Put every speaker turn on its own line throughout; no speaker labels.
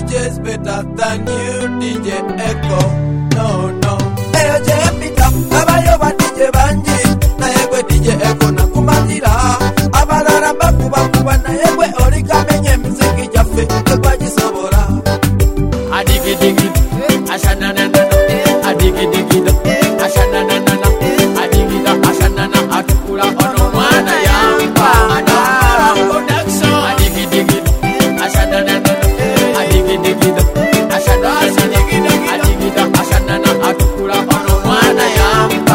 DJ's better than you, DJ Echo. No, no. Eyo jepita, abayo ba DJ banji. Na yegwe DJ Echo na kumatira. Abalala bakuba na yegwe orika menye mziki jafe. Yegwa jisobora.
Adigi digi, ashana na na na. Adigi digi da, ashana na na na. Adigi da, ashana na atukula ono mwana yamba. Production. Adigi digi, ashana na na na. Adigi digi da, ashana na na. Adigi da, ashana na atukula ono mwana yamba.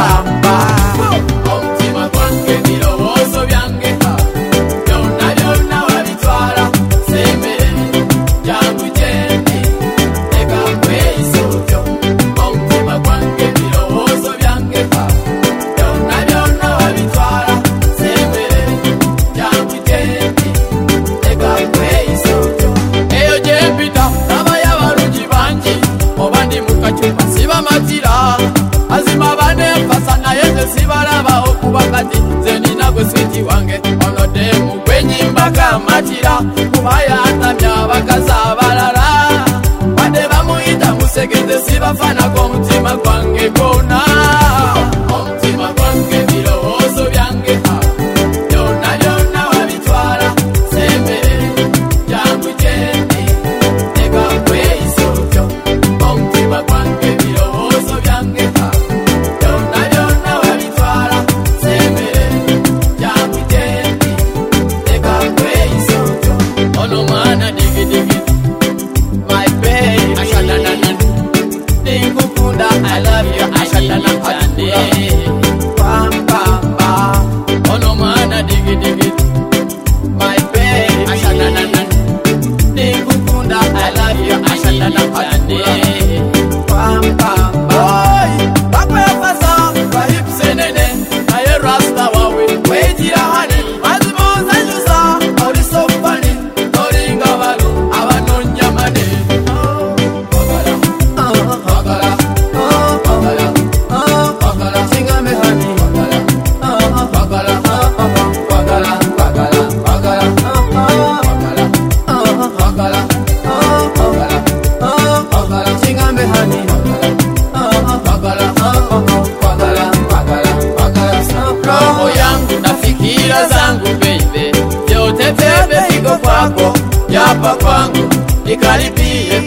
Omtima kwange birowozo byange. Yona yona wabitwala semere jangu jendi. Ega kweisovyo. Omtima kwange birowozo byange. Yona yona wabitwala semere jangu jendi. Ega kweisovyo. Eyo jempita nabaya barungi bangi. Obandi mukachupa siba matira. Azima bane fasana yeze sibaraba okubakati. Zenina gwe switi wange. Ono demu kwenyimbaga matira. Kubaya atamya bakazabalala. Bade bamuyita musegeze sibafana kwa mutima kwange kona. Omutima kwange birowozo byange. Yona yona wabitwala sembere jangu jendi. Ega kweisovyo. Omutima kwange birowozo byange. Yona yona wabitwala sembere jangu jendi. Ega kweisovyo. Ono mwana digi digi. My baby, ashana na na. Nikukunda, I love you, ashana na chande. Pam pam pam. Ono mana digi digi. My baby, ashana na na. Nikukunda, I love you, ashana na chande. Pam pam pam. Bakwe fasa, bahip senene. Aye rasta wawe, wejira hani. Mazimo zanjusa, ori so funny. Ori ngavalu, abanonya mane. Roho yangu na fikira zangu baby, yote bebe figo kwako, yapa kwangu, nikaribie